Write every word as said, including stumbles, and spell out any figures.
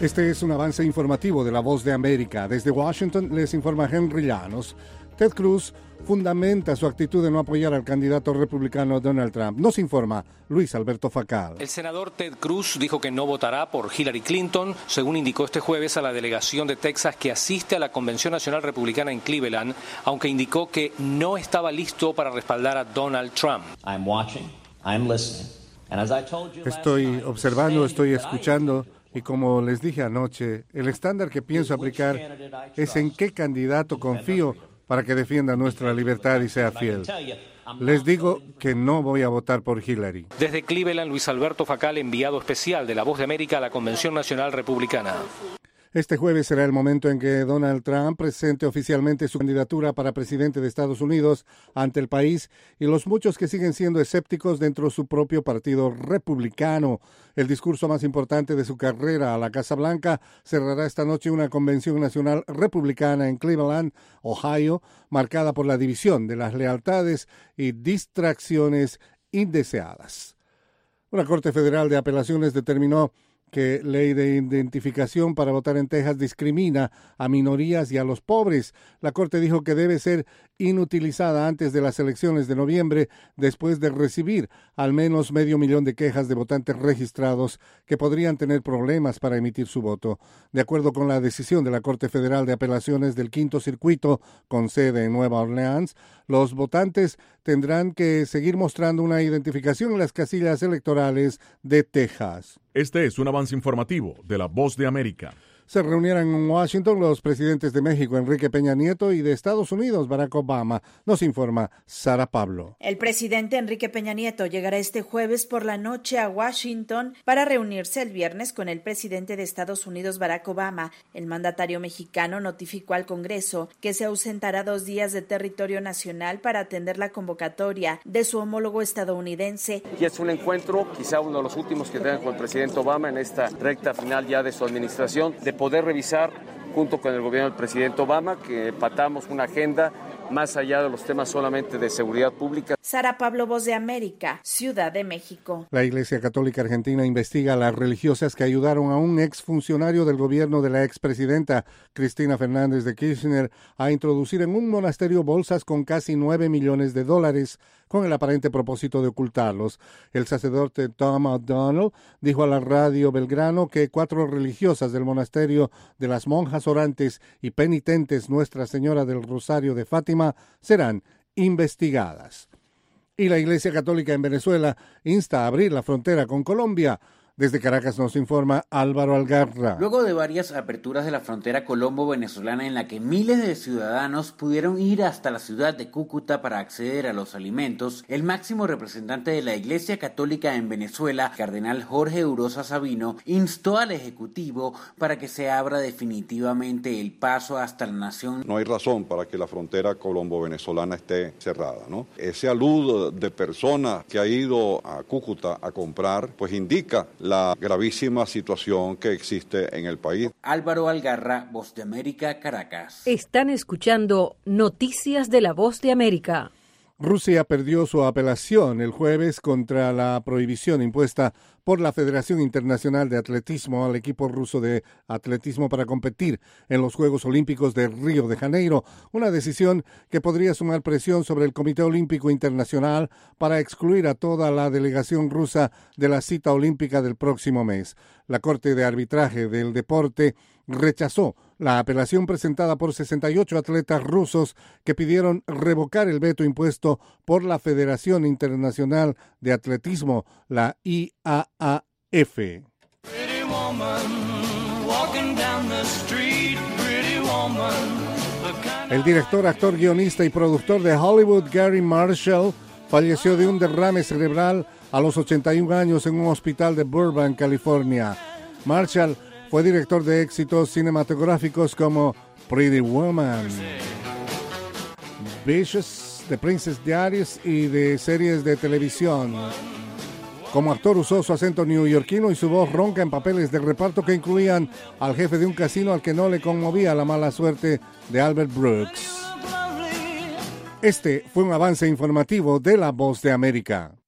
Este es un avance informativo de La Voz de América. Desde Washington les informa Henry Llanos. Ted Cruz fundamenta su actitud de no apoyar al candidato republicano Donald Trump. Nos informa Luis Alberto Facal. El senador Ted Cruz dijo que no votará por Hillary Clinton, según indicó este jueves a la delegación de Texas que asiste a la Convención Nacional Republicana en Cleveland, aunque indicó que no estaba listo para respaldar a Donald Trump. I'm watching, I'm listening, and as I told you last Estoy night, observando, estoy escuchando. Y como les dije anoche, el estándar que pienso aplicar es en qué candidato confío para que defienda nuestra libertad y sea fiel. Les digo que no voy a votar por Hillary. Desde Cleveland, Luis Alberto Facal, enviado especial de La Voz de América a la Convención Nacional Republicana. Este jueves será el momento en que Donald Trump presente oficialmente su candidatura para presidente de Estados Unidos ante el país y los muchos que siguen siendo escépticos dentro de su propio partido republicano. El discurso más importante de su carrera a la Casa Blanca cerrará esta noche una convención nacional republicana en Cleveland, Ohio, marcada por la división de las lealtades y distracciones indeseadas. Una Corte Federal de Apelaciones determinó que ley de identificación para votar en Texas discrimina a minorías y a los pobres. La Corte dijo que debe ser inutilizada antes de las elecciones de noviembre, después de recibir al menos medio millón de quejas de votantes registrados que podrían tener problemas para emitir su voto. De acuerdo con la decisión de la Corte Federal de Apelaciones del Quinto Circuito, con sede en Nueva Orleans, los votantes tendrán que seguir mostrando una identificación en las casillas electorales de Texas. Este es un avance informativo de La Voz de América. Se reunieron en Washington los presidentes de México, Enrique Peña Nieto, y de Estados Unidos, Barack Obama. Nos informa Sara Pablo. El presidente Enrique Peña Nieto llegará este jueves por la noche a Washington para reunirse el viernes con el presidente de Estados Unidos, Barack Obama. El mandatario mexicano notificó al Congreso que se ausentará dos días de territorio nacional para atender la convocatoria de su homólogo estadounidense. Y es un encuentro, quizá uno de los últimos que tenga con el presidente Obama en esta recta final ya de su administración, de poder revisar junto con el gobierno del presidente Obama que patamos una agenda más allá de los temas solamente de seguridad pública. Sara Pablo, Voz de América, Ciudad de México. La Iglesia Católica Argentina investiga a las religiosas que ayudaron a un exfuncionario del gobierno de la expresidenta Cristina Fernández de Kirchner a introducir en un monasterio bolsas con casi nueve millones de dólares con el aparente propósito de ocultarlos. El sacerdote Tom O'Donnell dijo a la radio Belgrano que cuatro religiosas del monasterio de las monjas orantes y penitentes Nuestra Señora del Rosario de Fátima serán investigadas. Y la Iglesia Católica en Venezuela insta a abrir la frontera con Colombia. Desde Caracas nos informa Álvaro Algarra. Luego de varias aperturas de la frontera colombo-venezolana en la que miles de ciudadanos pudieron ir hasta la ciudad de Cúcuta para acceder a los alimentos, el máximo representante de la Iglesia Católica en Venezuela, Cardenal Jorge Urosa Sabino, instó al Ejecutivo para que se abra definitivamente el paso hasta la nación. No hay razón para que la frontera colombo-venezolana esté cerrada, ¿no? Ese aludo de personas que ha ido a Cúcuta a comprar, pues indica la gravísima situación que existe en el país. Álvaro Algarra, Voz de América, Caracas. Están escuchando Noticias de la Voz de América. Rusia perdió su apelación el jueves contra la prohibición impuesta por la Federación Internacional de Atletismo al equipo ruso de atletismo para competir en los Juegos Olímpicos de Río de Janeiro, una decisión que podría sumar presión sobre el Comité Olímpico Internacional para excluir a toda la delegación rusa de la cita olímpica del próximo mes. La Corte de Arbitraje del Deporte rechazó la apelación presentada por sesenta y ocho atletas rusos que pidieron revocar el veto impuesto por la Federación Internacional de Atletismo, la I A A F. El director, actor, guionista y productor de Hollywood, Gary Marshall, falleció de un derrame cerebral a los ochenta y un años en un hospital de Burbank, California. Marshall fue director de éxitos cinematográficos como Pretty Woman, Vicious, The Princess Diaries y de series de televisión. Como actor usó su acento neoyorquino y su voz ronca en papeles de reparto que incluían al jefe de un casino al que no le conmovía la mala suerte de Albert Brooks. Este fue un avance informativo de La Voz de América.